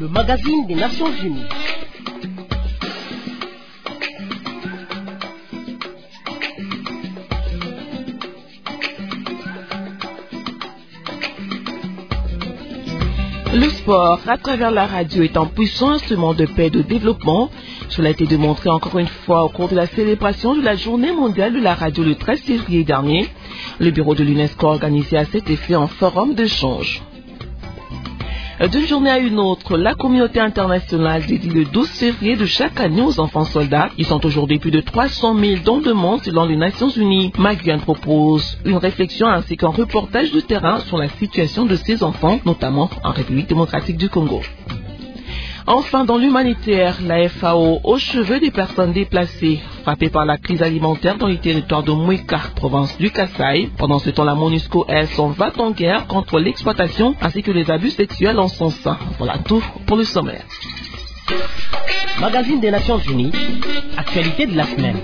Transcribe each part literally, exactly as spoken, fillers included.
le magazine des Nations Unies. Le sport, à travers la radio, est un puissant instrument de paix et de développement. Cela a été démontré encore une fois au cours de la célébration de la Journée mondiale de la radio le treize février dernier. Le bureau de l'UNESCO a organisé à cet effet un forum d'échange. D'une journée à une autre, la communauté internationale dédie le douze février de chaque année aux enfants soldats. Ils sont aujourd'hui plus de trois cent mille dans le monde selon les Nations Unies. Maguen propose une réflexion ainsi qu'un reportage de terrain sur la situation de ces enfants, notamment en République démocratique du Congo. Enfin, dans l'humanitaire, la F A O, aux cheveux des personnes déplacées, frappées par la crise alimentaire dans les territoires de Mouika, province du Kasaï. Pendant ce temps, la MONUSCO, elle, s'en va en guerre contre l'exploitation ainsi que les abus sexuels en son sein. Voilà tout pour le sommaire. Magazine des Nations Unies, actualité de la semaine.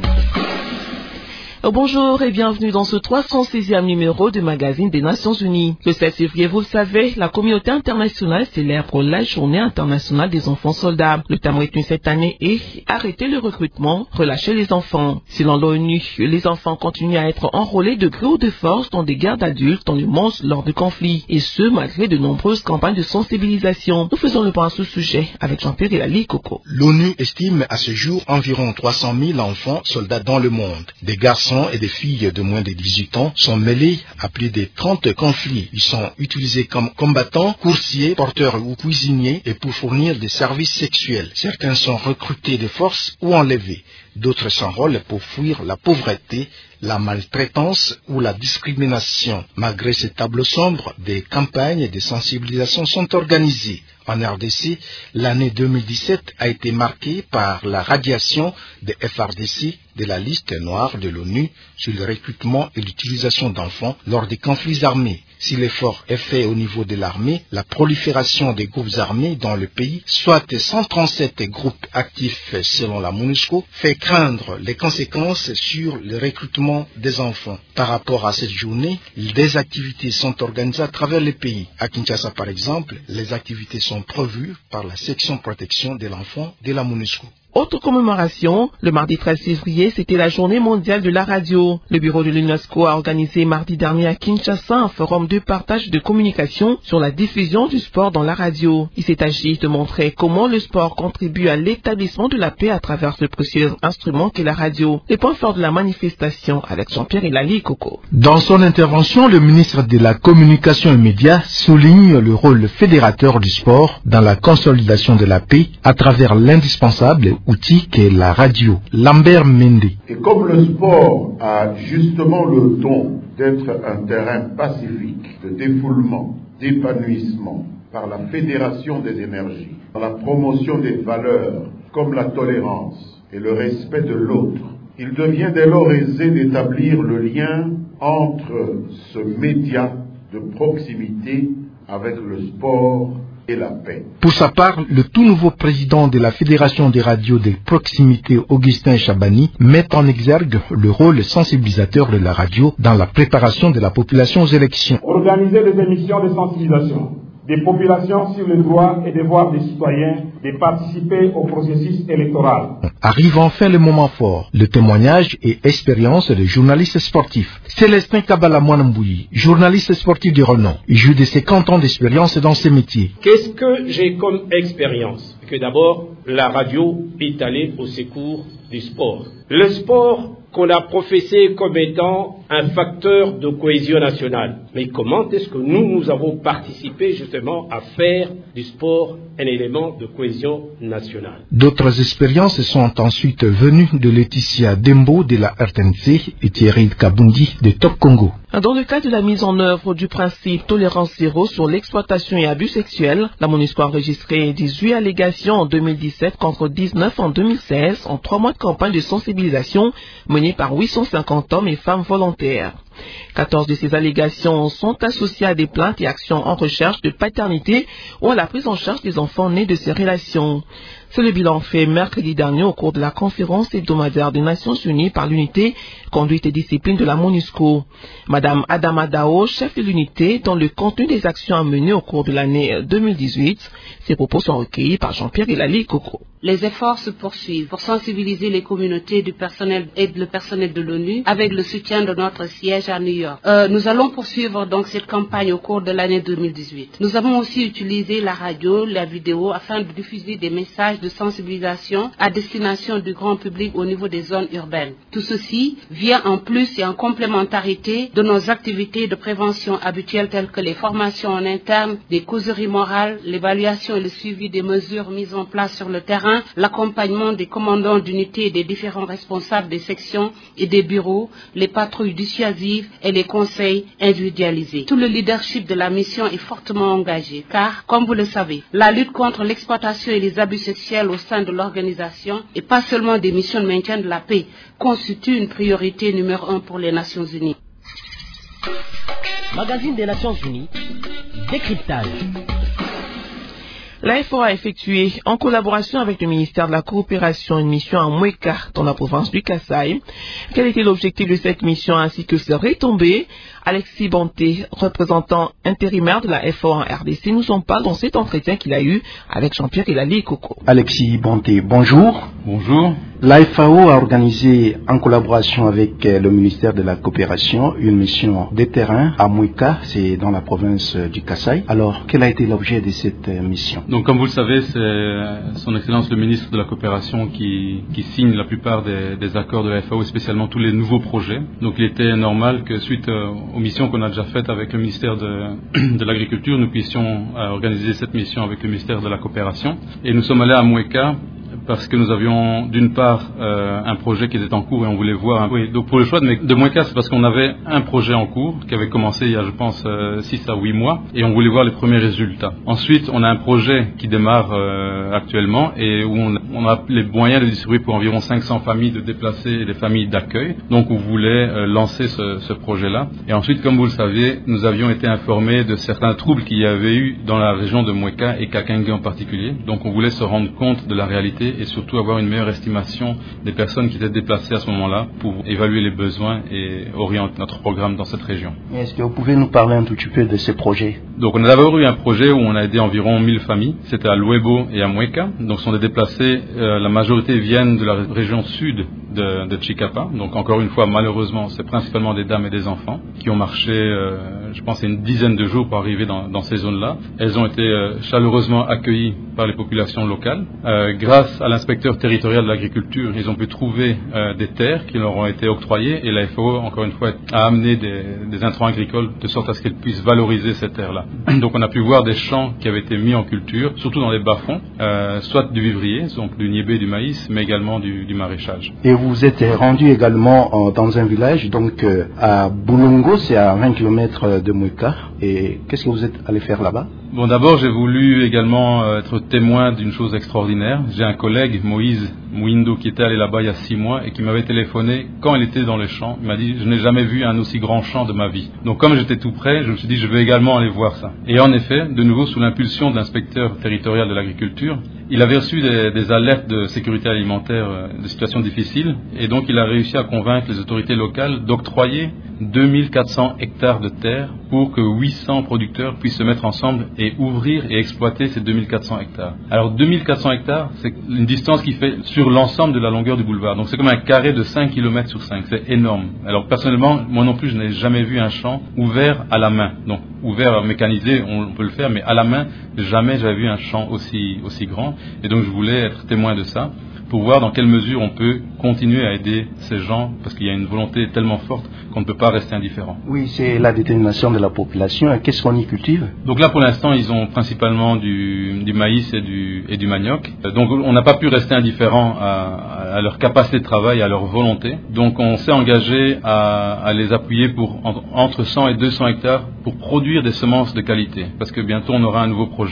Bonjour et bienvenue dans ce trois cent seizième numéro du magazine des Nations Unies. Le sept février, vous le savez, la communauté internationale célèbre la journée internationale des enfants soldats. Le thème retenu cette année est « Arrêter le recrutement, relâcher les enfants ». Selon l'ONU, les enfants continuent à être enrôlés de gré ou de force dans des guerres d'adultes dans le monde lors de conflits, et ce, malgré de nombreuses campagnes de sensibilisation. Nous faisons le point à ce sujet avec Jean-Pierre Elali Coco. L'ONU estime à ce jour environ trois cent mille enfants soldats dans le monde. Des garçons et des filles de moins de dix-huit ans sont mêlés à plus de trente conflits. Ils sont utilisés comme combattants, coursiers, porteurs ou cuisiniers et pour fournir des services sexuels. Certains sont recrutés de force ou enlevés. D'autres s'enrôlent pour fuir la pauvreté, la maltraitance ou la discrimination. Malgré ces tableaux sombres, des campagnes de sensibilisation sont organisées. En R D C, l'année deux mille dix-sept a été marquée par la radiation de F R D C de la liste noire de l'ONU sur le recrutement et l'utilisation d'enfants lors des conflits armés. Si l'effort est fait au niveau de l'armée, la prolifération des groupes armés dans le pays, soit cent trente-sept groupes actifs selon la MONUSCO, fait craindre les conséquences sur le recrutement des enfants. Par rapport à cette journée, des activités sont organisées à travers le pays. À Kinshasa, par exemple, les activités sont prévues par la section protection de l'enfant de la MONUSCO. Autre commémoration, le mardi treize février, c'était la journée mondiale de la radio. Le bureau de l'UNESCO a organisé mardi dernier à Kinshasa un forum de partage de communication sur la diffusion du sport dans la radio. Il s'est agi de montrer comment le sport contribue à l'établissement de la paix à travers ce précieux instrument qu'est la radio. Les points forts de la manifestation avec Jean-Pierre Elali Coco. Dans son intervention, le ministre de la Communication et Médias souligne le rôle fédérateur du sport dans la consolidation de la paix à travers l'indispensable outil qu'est la radio. Lambert Mende. Et comme le sport a justement le don d'être un terrain pacifique, de défoulement, d'épanouissement, par la fédération des énergies, par la promotion des valeurs comme la tolérance et le respect de l'autre, il devient dès lors aisé d'établir le lien entre ce média de proximité avec le sport et la paix. Pour sa part, le tout nouveau président de la Fédération des radios de proximité, Augustin Chabani, met en exergue le rôle sensibilisateur de la radio dans la préparation de la population aux élections. Organiser des émissions de sensibilisation des populations sur les droits et devoirs des citoyens de participer au processus électoral. Arrive enfin le moment fort, le témoignage et expérience des journalistes sportifs. Célestin Kabala Mwanambouyi, journaliste sportif de renom, il joue de cinquante ans d'expérience dans ce métier. Qu'est-ce que j'ai comme expérience? Que d'abord, la radio est allée au secours du sport. Le sport qu'on a professé comme étant un facteur de cohésion nationale. Mais comment est-ce que nous, nous avons participé justement à faire du sport un élément de cohésion nationale? D'autres expériences sont ensuite venues de Laetitia Dembo de la R T N C et Thierry Kabundi de Top Congo. Dans le cadre de la mise en œuvre du principe tolérance zéro sur l'exploitation et abus sexuels, la MONUSCO a enregistré dix-huit allégations en deux mille dix-sept contre dix-neuf en deux mille seize en trois mois de campagne de sensibilisation menée par huit cent cinquante hommes et femmes volontaires. quatorze de ces allégations sont associées à des plaintes et actions en recherche de paternité ou à la prise en charge des enfants nés de ces relations. C'est le bilan fait mercredi dernier au cours de la conférence hebdomadaire des Nations Unies par l'unité Conduite et Discipline de la MONUSCO. Madame Adama Dao, chef de l'unité, dans le contenu des actions à mener au cours de l'année deux mille dix-huit, ses propos sont recueillis par Jean-Pierre Elali Coco. Les efforts se poursuivent pour sensibiliser les communautés du personnel et le personnel de l'ONU avec le soutien de notre siège à New York. Euh, nous allons poursuivre donc cette campagne au cours de l'année deux mille dix-huit. Nous avons aussi utilisé la radio, la vidéo afin de diffuser des messages de sensibilisation à destination du grand public au niveau des zones urbaines. Tout ceci vient en plus et en complémentarité de nos activités de prévention habituelles telles que les formations en interne, des causeries morales, l'évaluation et le suivi des mesures mises en place sur le terrain, l'accompagnement des commandants d'unités et des différents responsables des sections et des bureaux, les patrouilles dissuasives et les conseils individualisés. Tout le leadership de la mission est fortement engagé car, comme vous le savez, la lutte contre l'exploitation et les abus sexuels au sein de l'organisation et pas seulement des missions de maintien de la paix constitue une priorité numéro un pour les Nations Unies. Magazine des Nations Unies, décryptage. L'A F O a effectué, en collaboration avec le ministère de la Coopération, une mission à Mouéka, dans la province du Kasaï. Quel était l'objectif de cette mission ainsi que ses retombées? Alexis Bonté, représentant intérimaire de la F O en R D C, nous en parle dans cet entretien qu'il a eu avec Jean-Pierre Elali Coco. Alexis Bonté, bonjour. Bonjour. L'A F A O a organisé, en collaboration avec le ministère de la Coopération, une mission de terrain à Mouéka, c'est dans la province du Kasaï. Alors, quel a été l'objet de cette mission? Donc, comme vous le savez, c'est son Excellence le ministre de la Coopération qui, qui signe la plupart des, des accords de la F A O, spécialement tous les nouveaux projets. Donc, il était normal que suite aux missions qu'on a déjà faites avec le ministère de, de l'Agriculture, nous puissions organiser cette mission avec le ministère de la Coopération. Et nous sommes allés à Mouéka parce que nous avions d'une part euh, un projet qui était en cours et on voulait voir un... oui, donc pour le choix de, de Mouéka, c'est parce qu'on avait un projet en cours qui avait commencé il y a je pense euh, six à huit mois et on voulait voir les premiers résultats. Ensuite on a un projet qui démarre euh, actuellement et où on, on a les moyens de distribuer pour environ cinq cents familles de déplacés et des familles d'accueil. Donc on voulait euh, lancer ce, ce projet-là. Et ensuite, comme vous le savez, nous avions été informés de certains troubles qu'il y avait eu dans la région de Mouéka et Kakengé en particulier. Donc on voulait se rendre compte de la réalité et surtout avoir une meilleure estimation des personnes qui étaient déplacées à ce moment-là pour évaluer les besoins et orienter notre programme dans cette région. Est-ce que vous pouvez nous parler un tout petit peu de ces projets? Donc on a d'abord eu un projet où on a aidé environ mille familles, c'était à Luebo et à Mouéka. Donc ce sont des déplacés, euh, la majorité viennent de la région sud de, de Chikapa. Donc encore une fois, malheureusement, c'est principalement des dames et des enfants qui ont marché, euh, je pense, une dizaine de jours pour arriver dans, dans ces zones-là. Elles ont été euh, chaleureusement accueillies par les populations locales. Euh, grâce à l'inspecteur territorial de l'agriculture, ils ont pu trouver euh, des terres qui leur ont été octroyées et la F A O, encore une fois, a amené des, des intrants agricoles de sorte à ce qu'elles puissent valoriser ces terres-là. Donc on a pu voir des champs qui avaient été mis en culture, surtout dans les bas-fonds, euh, soit du vivrier, donc du niébé, du maïs, mais également du, du maraîchage. Et vous êtes rendu également euh, dans un village, donc euh, à Boulongo, c'est à vingt kilomètres de Mouéka. Et qu'est-ce que vous êtes allé faire là-bas? Bon, d'abord, j'ai voulu également euh, être témoin d'une chose extraordinaire. J'ai un collègue, Moïse Mouindo, qui était allé là-bas il y a six mois et qui m'avait téléphoné quand il était dans les champs. Il m'a dit, je n'ai jamais vu un aussi grand champ de ma vie. Donc, comme j'étais tout près, je me suis dit, je vais également aller voir ça. Et en effet, de nouveau, sous l'impulsion de l'inspecteur territorial de l'agriculture, il avait reçu des, des alertes de sécurité alimentaire, euh, de situations difficiles, et donc il a réussi à convaincre les autorités locales d'octroyer deux mille quatre cents hectares de terre pour que huit cents producteurs puissent se mettre ensemble et ouvrir et exploiter ces deux mille quatre cents hectares. Alors deux mille quatre cents hectares, c'est une distance qui fait sur l'ensemble de la longueur du boulevard. Donc c'est comme un carré de cinq kilomètres sur cinq, c'est énorme. Alors personnellement, moi non plus, je n'ai jamais vu un champ ouvert à la main. Donc ouvert mécanisé, on peut le faire, mais à la main, jamais j'avais vu un champ aussi, aussi grand. Et donc je voulais être témoin de ça pour voir dans quelle mesure on peut continuer à aider ces gens, parce qu'il y a une volonté tellement forte qu'on ne peut pas rester indifférent. Oui, c'est la détermination de la population. Qu'est-ce qu'on y cultive? Donc là, pour l'instant, ils ont principalement du, du maïs et du, et du manioc. Donc on n'a pas pu rester indifférent à, à leur capacité de travail, à leur volonté. Donc on s'est engagé à, à les appuyer pour entre cent et deux cents hectares pour produire des semences de qualité, parce que bientôt on aura un nouveau projet.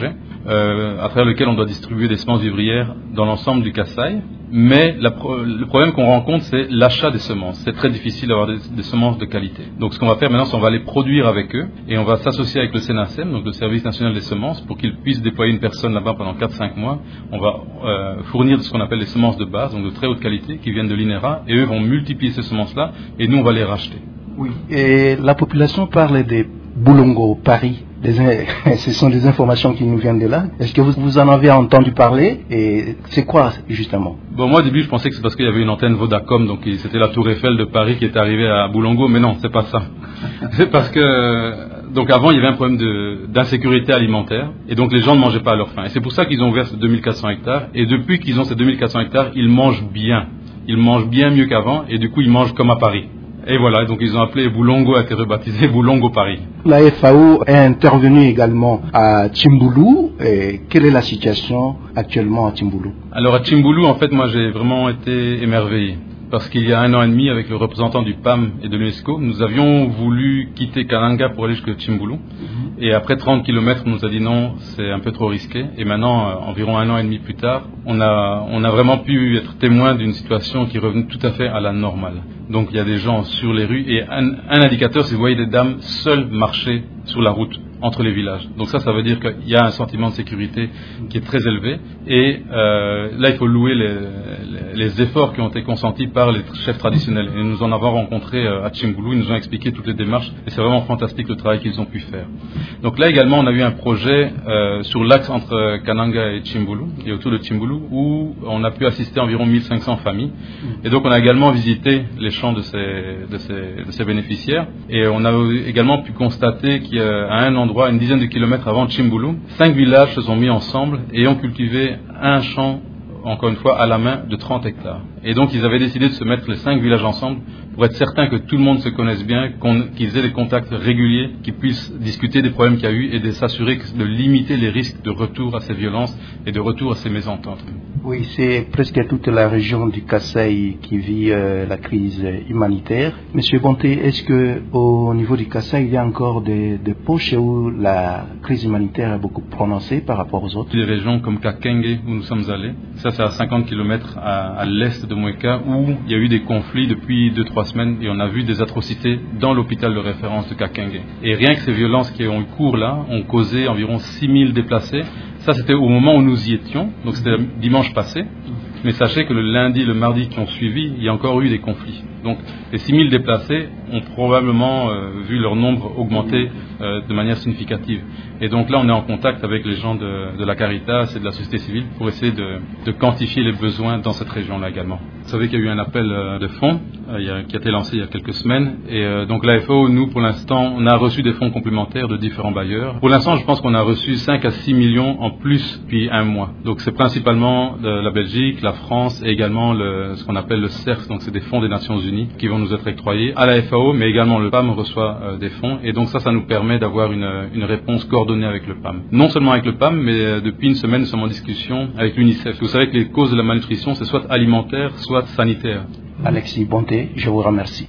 euh, à travers lequel on doit distribuer des semences vivrières dans l'ensemble du Kasaï. Mais la pro- le problème qu'on rencontre, c'est l'achat des semences. C'est très difficile d'avoir des, des semences de qualité. Donc ce qu'on va faire maintenant, c'est qu'on va les produire avec eux et on va s'associer avec le SENASEM, donc le Service national des semences, pour qu'ils puissent déployer une personne là-bas pendant quatre à cinq mois. On va euh, fournir ce qu'on appelle les semences de base, donc de très haute qualité, qui viennent de l'INERA, et eux vont multiplier ces semences-là et nous, on va les racheter. Oui, et la population parle des Boulongo, Paris. Des, ce sont des informations qui nous viennent de là. Est-ce que vous, vous en avez entendu parler et c'est quoi justement? Bon, moi au début je pensais que c'est parce qu'il y avait une antenne Vodacom, donc c'était la Tour Eiffel de Paris qui est arrivée à Boulongo, mais non, c'est pas ça. C'est parce que donc avant il y avait un problème de, d'insécurité alimentaire et donc les gens ne mangeaient pas à leur faim. Et c'est pour ça qu'ils ont ouvert ces deux mille quatre cents hectares et depuis qu'ils ont ces deux mille quatre cents hectares, ils mangent bien. Ils mangent bien mieux qu'avant et du coup ils mangent comme à Paris. Et voilà, donc ils ont appelé Boulongo, a été rebaptisé Boulongo Paris. La F A O est intervenue également à Tchimboulou. Et quelle est la situation actuellement à Tchimboulou? Alors à Tchimboulou, en fait, moi j'ai vraiment été émerveillé. Parce qu'il y a un an et demi, avec le représentant du P A M et de l'UNESCO, nous avions voulu quitter Kananga pour aller jusqu'à Tchimboulou. Mm-hmm. Et après trente kilomètres, on nous a dit non, c'est un peu trop risqué. Et maintenant, euh, environ un an et demi plus tard, on a, on a vraiment pu être témoin d'une situation qui est revenue tout à fait à la normale. Donc il y a des gens sur les rues et un, un indicateur, c'est que vous voyez des dames seules marcher sur la route entre les villages. Donc ça, ça veut dire qu'il y a un sentiment de sécurité qui est très élevé. Et euh, là, il faut louer les, les, les efforts qui ont été consentis par les chefs traditionnels. Et nous en avons rencontré euh, à Tchimboulou, ils nous ont expliqué toutes les démarches. Et c'est vraiment fantastique le travail qu'ils ont pu faire. Donc là également, on a eu un projet euh, sur l'axe entre Kananga et Tchimboulou, et autour de Tchimboulou, où on a pu assister environ mille cinq cents familles. Et donc on a également visité les champs de ces, de ces, de ces bénéficiaires. Et on a également pu constater qu'à un endroit, une dizaine de kilomètres avant Tchimboulou, cinq villages se sont mis ensemble et ont cultivé un champ, encore une fois, à la main de trente hectares. Et donc ils avaient décidé de se mettre les cinq villages ensemble pour être certains que tout le monde se connaisse bien, qu'on, qu'ils aient des contacts réguliers, qu'ils puissent discuter des problèmes qu'il y a eu et de s'assurer de limiter les risques de retour à ces violences et de retour à ces mésententes. Oui, c'est presque toute la région du Kasaï qui vit euh, la crise humanitaire. Monsieur Bonté, est-ce que au niveau du Kasaï, il y a encore des, des poches où la crise humanitaire est beaucoup prononcée par rapport aux autres? Des régions comme Kakenge, où nous sommes allés, ça c'est à cinquante kilomètres à, à l'est de Mouéka, où il y a eu des conflits depuis deux trois semaines et on a vu des atrocités dans l'hôpital de référence de Kakenge. Et rien que ces violences qui ont eu cours là ont causé environ six mille déplacés. Ça, c'était au moment où nous y étions, donc c'était dimanche passé. Mais sachez que le lundi et le mardi qui ont suivi, il y a encore eu des conflits. Donc les six mille déplacés ont probablement euh, vu leur nombre augmenter euh, de manière significative. Et donc là, on est en contact avec les gens de, de la Caritas et de la société civile pour essayer de, de quantifier les besoins dans cette région-là également. Vous savez qu'il y a eu un appel euh, de fonds euh, il y a, qui a été lancé il y a quelques semaines. Et euh, donc l'A F A O, nous, pour l'instant, on a reçu des fonds complémentaires de différents bailleurs. Pour l'instant, je pense qu'on a reçu cinq à six millions en plus depuis un mois. Donc c'est principalement de la Belgique, la France et également le, ce qu'on appelle le C E R S, donc c'est des fonds des Nations Unies qui vont nous être octroyés à la F A O, mais également le P A M reçoit euh, des fonds et donc ça, ça nous permet d'avoir une, une réponse coordonnée avec le P A M. Non seulement avec le P A M, mais euh, depuis une semaine, nous sommes en discussion avec l'UNICEF. Vous savez que les causes de la malnutrition, c'est soit alimentaire, soit sanitaire. Alexis Bonté, je vous remercie.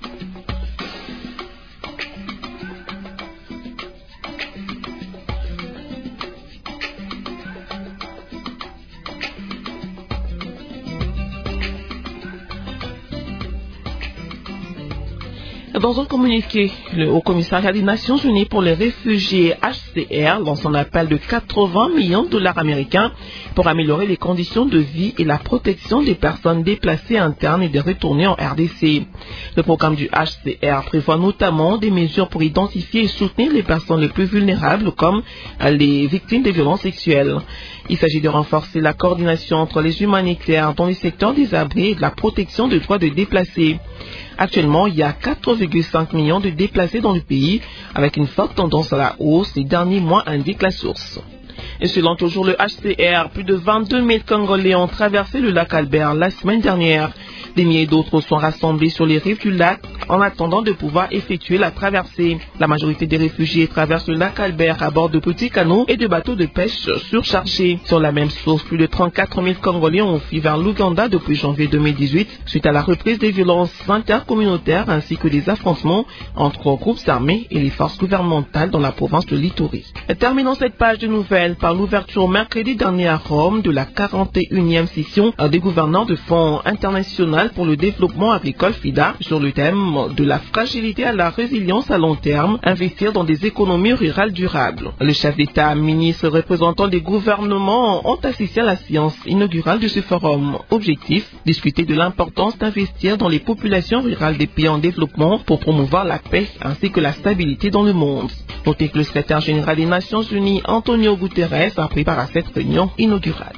Dans un communiqué, le Haut Commissariat des Nations Unies pour les réfugiés H C R lance un appel de quatre-vingts millions de dollars américains pour améliorer les conditions de vie et la protection des personnes déplacées internes et des retournées en R D C. Le programme du H C R prévoit notamment des mesures pour identifier et soutenir les personnes les plus vulnérables comme les victimes des violences sexuelles. Il s'agit de renforcer la coordination entre les humanitaires dans les secteurs des abris et de la protection des droits des déplacés. Actuellement, il y a quatre virgule cinq millions de déplacés dans le pays, avec une forte tendance à la hausse ces derniers mois, indique la source. Et selon toujours le H C R, plus de vingt-deux mille Congolais ont traversé le lac Albert la semaine dernière. Des milliers d'autres sont rassemblés sur les rives du lac en attendant de pouvoir effectuer la traversée. La majorité des réfugiés traversent le lac Albert à bord de petits canots et de bateaux de pêche surchargés. Sur la même source, plus de trente-quatre mille Congolais ont fui vers l'Ouganda depuis janvier deux mille dix-huit suite à la reprise des violences intercommunautaires ainsi que des affrontements entre groupes armés et les forces gouvernementales dans la province de l'Ituri. Terminons cette page de nouvelles par l'ouverture mercredi dernier à Rome de la quarante et unième session des gouverneurs de Fonds international pour le développement agricole FIDA sur le thème de la fragilité à la résilience à long terme, investir dans des économies rurales durables. Le chef d'État, ministre, représentants des gouvernements ont assisté à la séance inaugurale de ce forum. Objectif, discuter de l'importance d'investir dans les populations rurales des pays en développement pour promouvoir la paix ainsi que la stabilité dans le monde. Notez que le secrétaire général des Nations Unies, Antonio Guterres, a pris part à cette réunion inaugurale.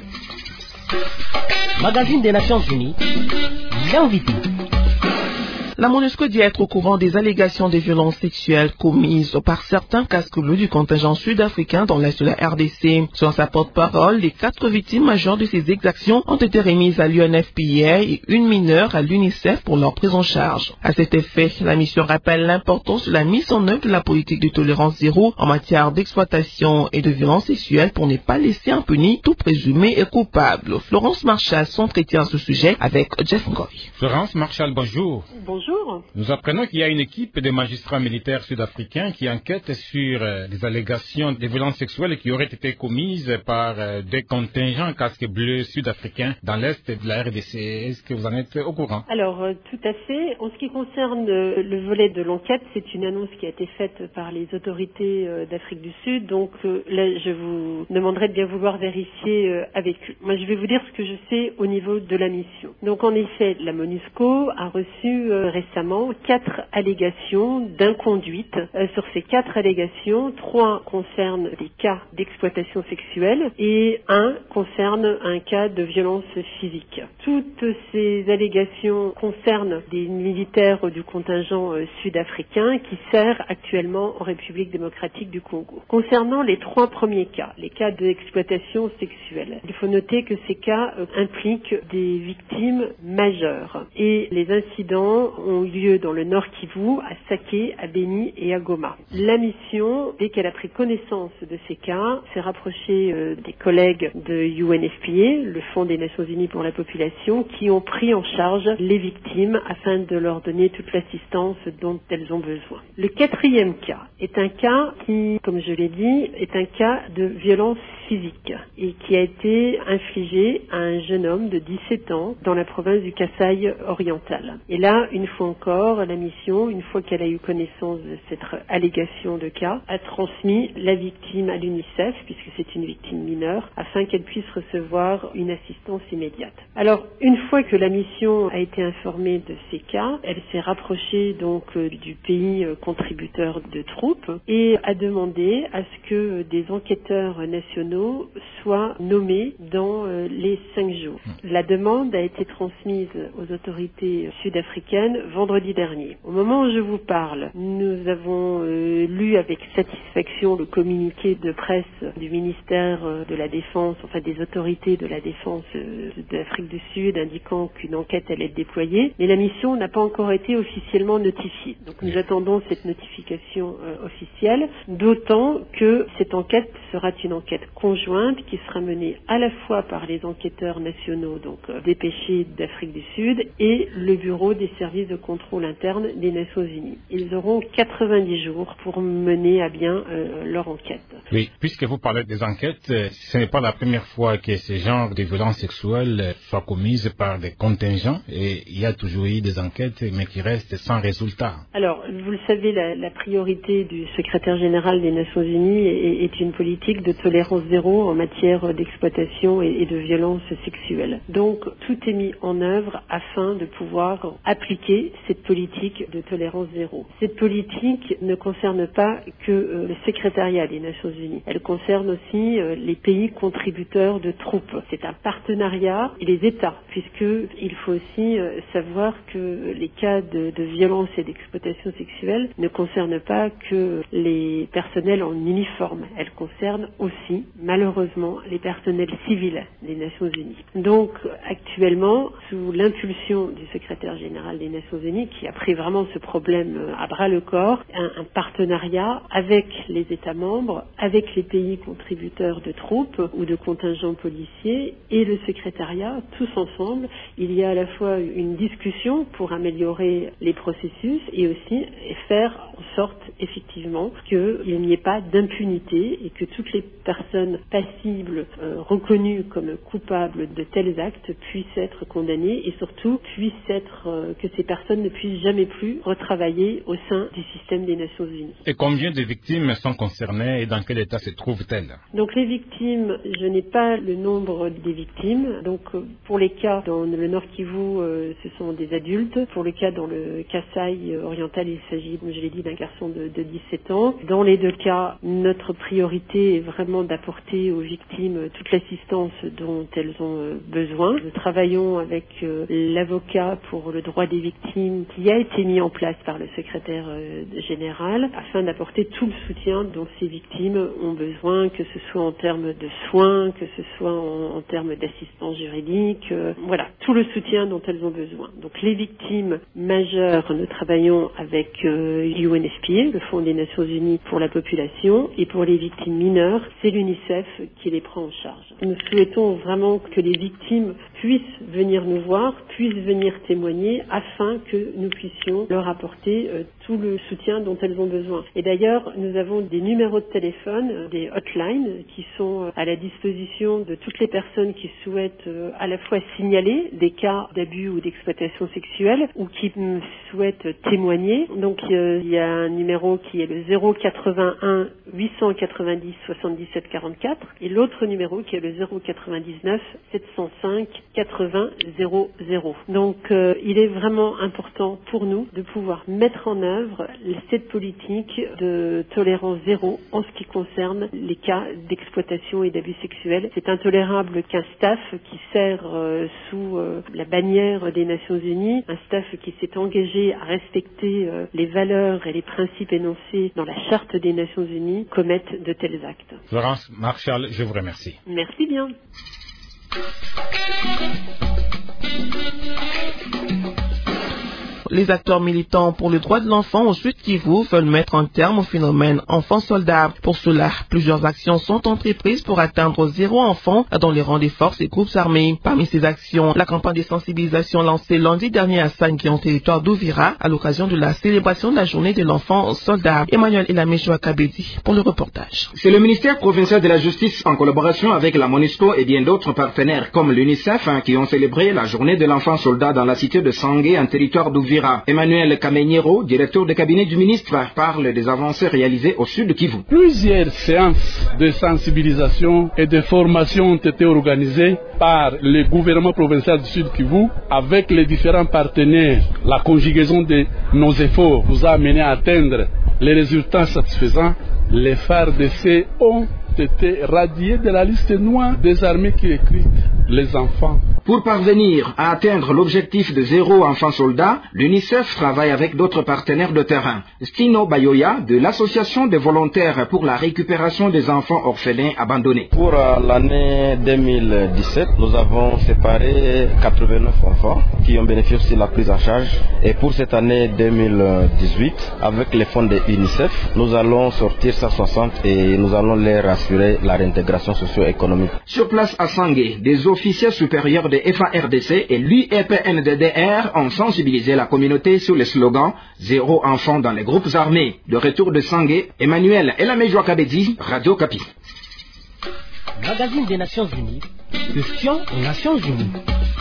Magazine des Nations Unies, l'invité. La MONUSCO dit être au courant des allégations de violences sexuelles commises par certains casques bleus du contingent sud-africain dans l'est de la R D C. Selon sa porte-parole, les quatre victimes majeures de ces exactions ont été remises à l'U N F P A et une mineure à l'UNICEF pour leur prise en charge. À cet effet, la mission rappelle l'importance de la mise en œuvre de la politique de tolérance zéro en matière d'exploitation et de violences sexuelles pour ne pas laisser impuni tout présumé et coupable. Florence Marshall s'entretient à ce sujet avec Jeff Ngoy. Florence Marshall, bonjour. Bonjour. Nous apprenons qu'il y a une équipe de magistrats militaires sud-africains qui enquête sur euh, des allégations de violences sexuelles qui auraient été commises par euh, des contingents casques bleus sud-africains dans l'est de la R D C. Est-ce que vous en êtes au courant? Alors, euh, tout à fait. En ce qui concerne euh, le volet de l'enquête, c'est une annonce qui a été faite par les autorités euh, d'Afrique du Sud. Donc euh, là, je vous demanderai de bien vouloir vérifier euh, avec eux. Moi, je vais vous dire ce que je sais au niveau de la mission. Donc, en effet, la MONUSCO a reçu euh, récemment quatre allégations d'inconduite. Euh, sur ces quatre allégations, trois concernent des cas d'exploitation sexuelle et un concerne un cas de violence physique. Toutes ces allégations concernent des militaires du contingent euh, sud-africain qui sert actuellement en République démocratique du Congo. Concernant les trois premiers cas, les cas d'exploitation sexuelle, il faut noter que ces cas euh, impliquent des victimes majeures et les incidents ont eu lieu dans le Nord Kivu, à Saké, à Beni et à Goma. La mission, dès qu'elle a pris connaissance de ces cas, s'est rapprochée euh, des collègues de U N F P A, le Fonds des Nations Unies pour la population, qui ont pris en charge les victimes afin de leur donner toute l'assistance dont elles ont besoin. Le quatrième cas est un cas qui, comme je l'ai dit, est un cas de violence physique et qui a été infligé à un jeune homme de dix-sept ans dans la province du Kasaï oriental. Et là, une fois encore, la mission, une fois qu'elle a eu connaissance de cette allégation de cas, a transmis la victime à l'UNICEF, puisque c'est une victime mineure, afin qu'elle puisse recevoir une assistance immédiate. Alors, une fois que la mission a été informée de ces cas, elle s'est rapprochée donc euh, du pays euh, contributeur de troupes et a demandé à ce que des enquêteurs nationaux soient nommés dans euh, les cinq jours. La demande a été transmise aux autorités sud-africaines vendredi dernier. Au moment où je vous parle, nous avons euh, lu avec satisfaction le communiqué de presse du ministère euh, de la Défense, enfin des autorités de la Défense euh, d'Afrique du Sud, indiquant qu'une enquête allait être déployée, mais la mission n'a pas encore été officiellement notifiée. Donc nous attendons cette notification euh, officielle, d'autant que cette enquête sera une enquête conjointe qui sera menée à la fois par les enquêteurs nationaux, donc euh, dépêchés d'Afrique du Sud, et le bureau des services de contrôle interne des Nations Unies. Ils auront quatre-vingt-dix jours pour mener à bien euh, leur enquête. Oui, puisque vous parlez des enquêtes, ce n'est pas la première fois que ce genre de violences sexuelles soient commises par des contingents et il y a toujours eu des enquêtes mais qui restent sans résultat. Alors, vous le savez, la, la priorité du secrétaire général des Nations Unies est, est une politique de tolérance zéro en matière d'exploitation et, et de violence sexuelle. Donc, tout est mis en œuvre afin de pouvoir appliquer cette politique de tolérance zéro. Cette politique ne concerne pas que euh, le secrétariat des Nations Unies. Elle concerne aussi euh, les pays contributeurs de troupes. C'est un partenariat et les États, puisque il faut aussi euh, savoir que les cas de, de violence et d'exploitation sexuelle ne concernent pas que les personnels en uniforme. Elles concernent aussi malheureusement les personnels civils des Nations Unies. Donc actuellement, sous l'impulsion du secrétaire général des Nations Unies, qui a pris vraiment ce problème à bras le corps, un, un partenariat avec les États membres, avec les pays contributeurs de troupes ou de contingents policiers et le secrétariat, tous ensemble, il y a à la fois une discussion pour améliorer les processus et aussi faire en sorte effectivement qu'il n'y ait pas d'impunité et que toutes les personnes passibles euh, reconnues comme coupables de tels actes puissent être condamnées et surtout puissent être euh, que ces personnes ne puissent jamais plus retravailler au sein du système des Nations Unies. Et combien de victimes sont concernées et dans quel état se trouvent-elles? Donc les victimes, je n'ai pas le nombre des victimes. Donc pour les cas dans le Nord Kivu, euh, ce sont des adultes. Pour le cas dans le Kasaï oriental, il s'agit, comme je l'ai dit, d'un garçon de, de dix-sept ans. Dans les deux cas, notre priorité est vraiment d'apporter aux victimes toute l'assistance dont elles ont besoin. Nous travaillons avec euh, l'avocat pour le droit des victimes qui a été mis en place par le secrétaire euh, général afin d'apporter tout le soutien dont ces victimes ont besoin, que ce soit en termes de soins, que ce soit en, en termes d'assistance juridique, euh, voilà, tout le soutien dont elles ont besoin. Donc les victimes majeures, nous travaillons avec euh, U N F P A, le Fonds des Nations Unies pour la population, et pour les victimes mineures, c'est l'UNICEF qui les prend en charge. Nous souhaitons vraiment que les victimes puissent venir nous voir, puissent venir témoigner afin que nous puissions leur apporter euh, tout le soutien dont elles ont besoin. Et d'ailleurs, nous avons des numéros de téléphone, des hotlines qui sont à la disposition de toutes les personnes qui souhaitent euh, à la fois signaler des cas d'abus ou d'exploitation sexuelle ou qui mm, souhaitent témoigner. Donc euh, il y a un numéro qui est le zéro quatre-vingt-un huit cent quatre-vingt-dix soixante-dix-sept quarante-quatre et l'autre numéro qui est le zéro quatre-vingt-dix-neuf sept cent cinq quatre-vingts zéro zéro. Donc euh, il est vraiment important pour nous de pouvoir mettre en œuvre cette politique de tolérance zéro en ce qui concerne les cas d'exploitation et d'abus sexuels. C'est intolérable qu'un staff qui sert euh, sous euh, la bannière des Nations Unies, un staff qui s'est engagé à respecter euh, les valeurs et les principes énoncés dans la Charte des Nations Unies, commette de tels actes. Florence Marchal, je vous remercie. Merci bien. Les acteurs militants pour le droit de l'enfant au Sud Kivu veulent mettre un terme au phénomène enfant-soldat. Pour cela, plusieurs actions sont entreprises pour atteindre zéro enfant dans les rangs des forces et groupes armés. Parmi ces actions, la campagne de sensibilisation lancée lundi dernier à Sangué en territoire d'Ouvira à l'occasion de la célébration de la journée de l'enfant soldat. Emmanuel Elamejou Akabedi pour le reportage. C'est le ministère provincial de la Justice en collaboration avec la MONUSCO et bien d'autres partenaires comme l'UNICEF hein, qui ont célébré la journée de l'enfant soldat dans la cité de Sangué en territoire d'Ouvira. Emmanuel Kamenyero, directeur de cabinet du ministre, parle des avancées réalisées au sud de Kivu. Plusieurs séances de sensibilisation et de formation ont été organisées par le gouvernement provincial du sud Kivu avec les différents partenaires. La conjugaison de nos efforts nous a amené à atteindre les résultats satisfaisants. Les F A R D C ont été radiés de la liste noire des armées qui recrutent les enfants. Pour parvenir à atteindre l'objectif de zéro enfant soldat, l'UNICEF travaille avec d'autres partenaires de terrain. Stino Bayoya, de l'Association des volontaires pour la récupération des enfants orphelins abandonnés. Pour euh, l'année deux mille dix-sept, nous avons séparé quatre-vingt-neuf enfants qui ont bénéficié de la prise en charge. Et pour cette année deux mille dix-huit, avec les fonds de l'UNICEF, nous allons sortir cent soixante et nous allons leur assurer la réintégration socio-économique. Sur place à Sangué, des officiers supérieurs de F A R D C et l'U E P N D D R ont sensibilisé la communauté sur le slogan « Zéro enfant dans les groupes armés ». De retour de Sangué, Emmanuel Elamejou Akabedi, Radio Kapi. Magazine des Nations Unies, question aux Nations Unies.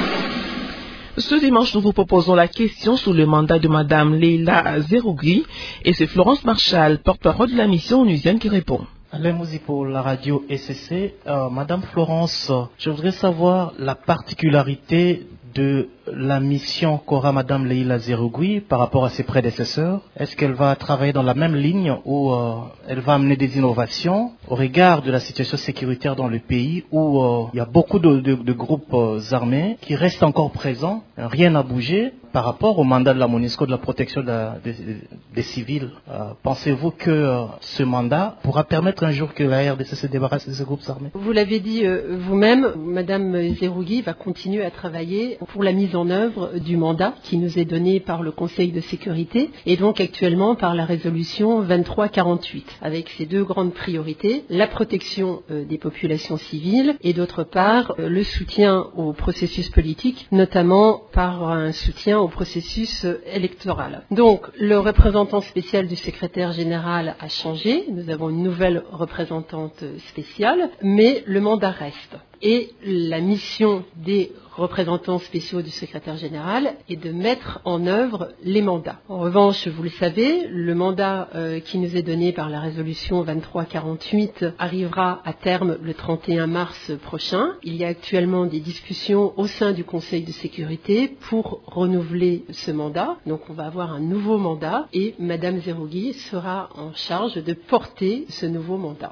Ce dimanche, nous vous proposons la question sous le mandat de Madame Leila Zerougui et c'est Florence Marchal, porte-parole de la mission onusienne qui répond. Alain Mouzi pour la radio S C C. Euh, Madame Florence, je voudrais savoir la particularité de la mission qu'aura Madame Leïla Zerougui par rapport à ses prédécesseurs? Est-ce qu'elle va travailler dans la même ligne ou euh, elle va amener des innovations au regard de la situation sécuritaire dans le pays où euh, il y a beaucoup de, de, de groupes euh, armés qui restent encore présents, rien n'a bougé par rapport au mandat de la MONUSCO de la protection de la, des, des civils? euh, Pensez-vous que euh, ce mandat pourra permettre un jour que la R D C se débarrasse de ces groupes armés? Vous l'avez dit euh, vous-même, Madame Zerougui va continuer à travailler pour la mise en œuvre du mandat qui nous est donné par le Conseil de sécurité et donc actuellement par la résolution vingt-trois quarante-huit, avec ces deux grandes priorités, la protection euh, des populations civiles et d'autre part euh, le soutien au processus politique, notamment par un soutien au processus électoral. Donc, le représentant spécial du secrétaire général a changé. Nous avons une nouvelle représentante spéciale, mais le mandat reste. Et la mission des représentants spéciaux du secrétaire général est de mettre en œuvre les mandats. En revanche, vous le savez, le mandat euh, qui nous est donné par la résolution vingt-trois quarante-huit arrivera à terme le trente et un mars prochain. Il y a actuellement des discussions au sein du Conseil de sécurité pour renouveler ce mandat. Donc on va avoir un nouveau mandat et Madame Zerougui sera en charge de porter ce nouveau mandat.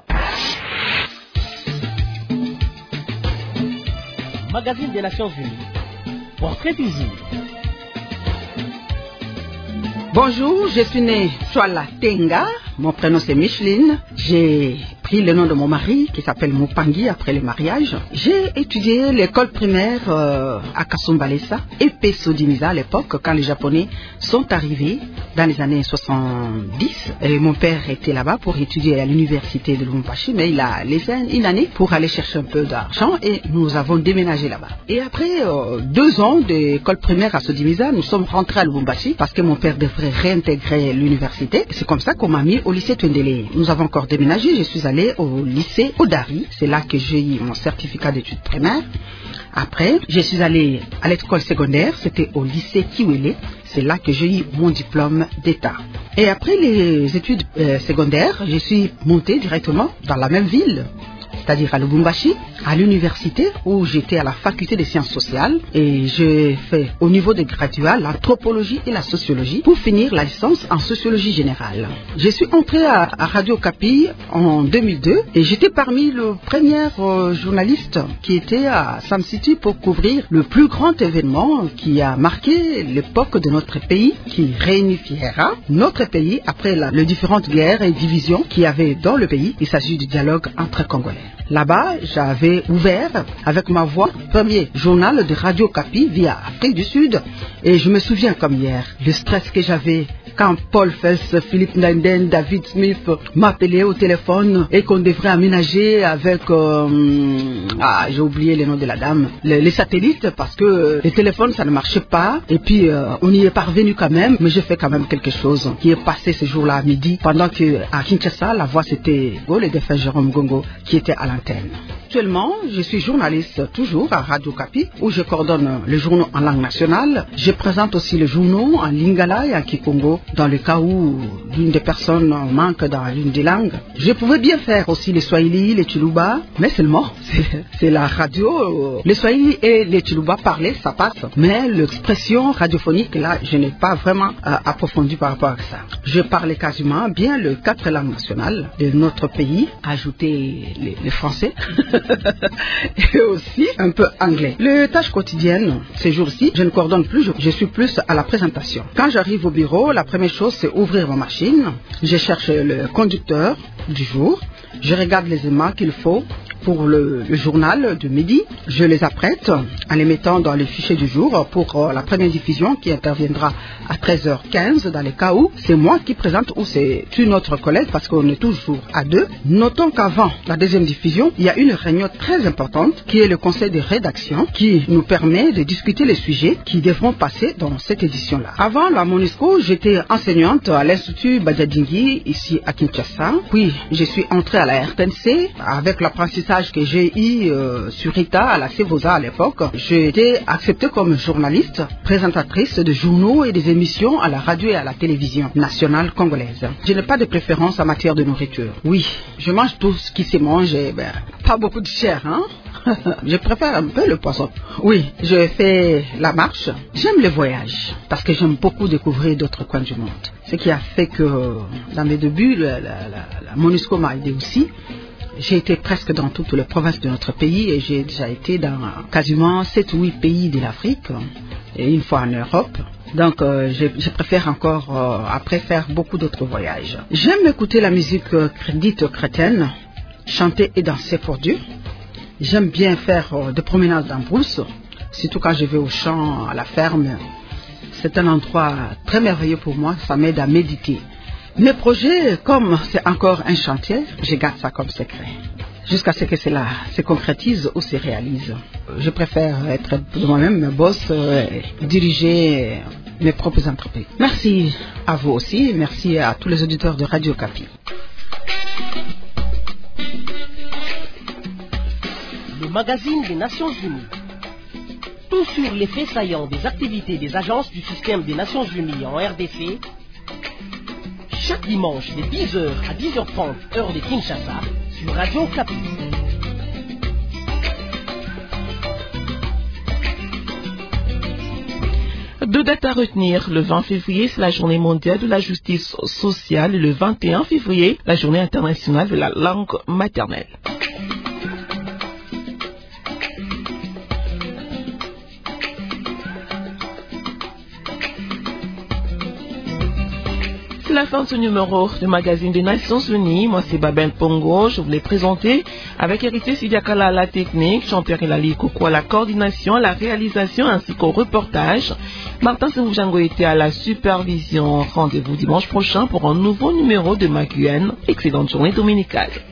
Magazine des Nations Unies. Portrait du jour. Bonjour, je suis née Chouala Tenga. Mon prénom c'est Micheline. J'ai pris le nom de mon mari qui s'appelle Moupangi après le mariage. J'ai étudié l'école primaire euh, à Kasumbalesa et Pesodimiza à l'époque quand les Japonais sont arrivés dans les années soixante-dix. Et mon père était là-bas pour étudier à l'université de Lubumbashi, mais il a laissé une année pour aller chercher un peu d'argent et nous avons déménagé là-bas. Et après euh, deux ans d'école primaire à Sodimiza, nous sommes rentrés à Lubumbashi parce que mon père devrait réintégrer l'université. C'est comme ça qu'on m'a mis au lycée Twendele. Nous avons encore déménagé, je suis allée au lycée Odari. C'est là que j'ai eu mon certificat d'études primaires. Après, je suis allée à l'école secondaire, c'était au lycée Kiwele. C'est là que j'ai eu mon diplôme d'État. Et après les études euh, secondaires, je suis montée directement dans la même ville, c'est-à-dire à Lubumbashi, à l'université où j'étais à la faculté des sciences sociales et j'ai fait au niveau de graduat l'anthropologie et la sociologie pour finir la licence en sociologie générale. Je suis entrée à, à Radio Okapi en deux mille deux et j'étais parmi les premiers euh, journalistes qui étaient à Sam City pour couvrir le plus grand événement qui a marqué l'époque de notre pays, qui réunifiera notre pays après la, les différentes guerres et divisions qu'il y avait dans le pays. Il s'agit du dialogue entre Congolais. Là-bas, j'avais ouvert avec ma voix le premier journal de Radio Okapi via Afrique du Sud et je me souviens comme hier le stress que j'avais quand Paul Fels, Philippe Ndenden, David Smith m'appelaient au téléphone et qu'on devrait aménager avec euh, ah j'ai oublié le nom de la dame, les, les satellites parce que les téléphones ça ne marchait pas et puis euh, on y est parvenu quand même, mais j'ai fait quand même quelque chose qui est passé ce jour-là à midi pendant que à Kinshasa la voix c'était le défunt Jérôme Gongo qui était à l'antenne. Actuellement, je suis journaliste toujours à Radio Okapi où je coordonne les journaux en langue nationale. Je présente aussi les journaux en lingala et en kikongo dans le cas où l'une des personnes manque dans l'une des langues. Je pouvais bien faire aussi les swahili, les tsholuba, mais seulement c'est la radio. Les swahili et les tsholuba parlés, ça passe. Mais l'expression radiophonique, là, je n'ai pas vraiment euh, approfondi par rapport à ça. Je parlais quasiment bien les quatre langues nationales de notre pays, ajouter les, les français. Et aussi un peu anglais. Les tâches quotidiennes, ces jours-ci, je ne coordonne plus, je, je suis plus à la présentation. Quand j'arrive au bureau, la première chose c'est ouvrir ma machine, je cherche le conducteur du jour, je regarde les éléments qu'il faut pour le, le journal de midi, je les apprête en les mettant dans les fichiers du jour pour euh, la première diffusion qui interviendra à treize heures quinze dans les cas où c'est moi qui présente ou c'est une autre collègue parce qu'on est toujours à deux. Notons qu'avant la deuxième diffusion, il y a une réunion très importante qui est le conseil de rédaction qui nous permet de discuter les sujets qui devront passer dans cette édition-là. Avant la MONUSCO, j'étais enseignante à l'Institut Badiadingi ici à Kinshasa. Puis je suis entrée à la R T N C avec l'apprentissage que j'ai eu euh, sur Rita à la Cevosa à l'époque. J'ai été acceptée comme journaliste, présentatrice de journaux et des émissions à la radio et à la télévision nationale congolaise. Je n'ai pas de préférence en matière de nourriture. Oui, je mange tout ce qui se mange, et, ben, pas beaucoup de chair, hein. Je préfère un peu le poisson. Oui, je fais la marche. J'aime le voyage parce que j'aime beaucoup découvrir d'autres coins du monde. Ce qui a fait que dans mes débuts, la, la, la, la MONUSCO m'a aidé aussi. J'ai été presque dans toutes les provinces de notre pays et j'ai déjà été dans quasiment sept ou huit pays de l'Afrique et une fois en Europe. Donc, euh, je, je préfère encore, euh, après, faire beaucoup d'autres voyages. J'aime écouter la musique euh, dite chrétienne, chanter et danser pour Dieu. J'aime bien faire euh, des promenades dans brousse, surtout quand je vais au champ, à la ferme. C'est un endroit très merveilleux pour moi, ça m'aide à méditer. Mes projets, comme c'est encore un chantier, je garde ça comme secret. Jusqu'à ce que cela se concrétise ou se réalise. Je préfère être de moi-même mon boss, euh, diriger mes propres entreprises. Merci à vous aussi, merci à tous les auditeurs de Radio Okapi. Le magazine des Nations Unies. Tout sur les faits saillants des activités des agences du système des Nations Unies en R D C. Chaque dimanche de dix heures à dix heures trente, heure de Kinshasa, sur Radio Okapi. Deux dates à retenir. Le vingt février, c'est la journée mondiale de la justice sociale et le vingt et un février, la journée internationale de la langue maternelle. C'est la fin de ce numéro du magazine des Nations Unies. Moi, c'est Babel Pongo. Je vous l'ai présenté avec Héritier Sidiakala à la technique, Jean-Pierre Elali Koko à la coordination, à la réalisation ainsi qu'au reportage. Martin Seroujango était à la supervision. Rendez-vous dimanche prochain pour un nouveau numéro de Maguen. Excellente journée dominicale.